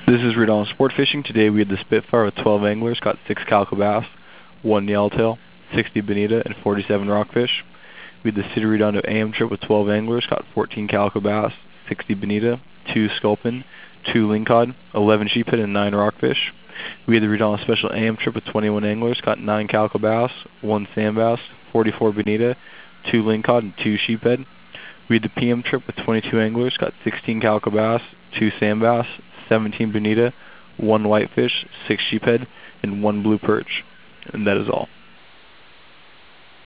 This is Reed on Sport Fishing. Today we had the Spitfire with 12 anglers, caught 6 calico bass, 1 yellowtail, 60 bonita, and 47 rockfish. We had the City Redondo AM trip with 12 anglers, caught 14 calico bass, 60 bonita, 2 sculpin, 2 lingcod, 11 sheephead, and 9 rockfish. We had the Redondo Special AM trip with 21 anglers, caught 9 calico bass, 1 sand bass, 44 bonita, 2 lingcod, and 2 sheephead. We had the PM trip with 22 anglers, caught 16 calico bass, 2 sand bass, 17 bonita, 1 whitefish, 6 sheephead, and 1 blue perch. And that is all.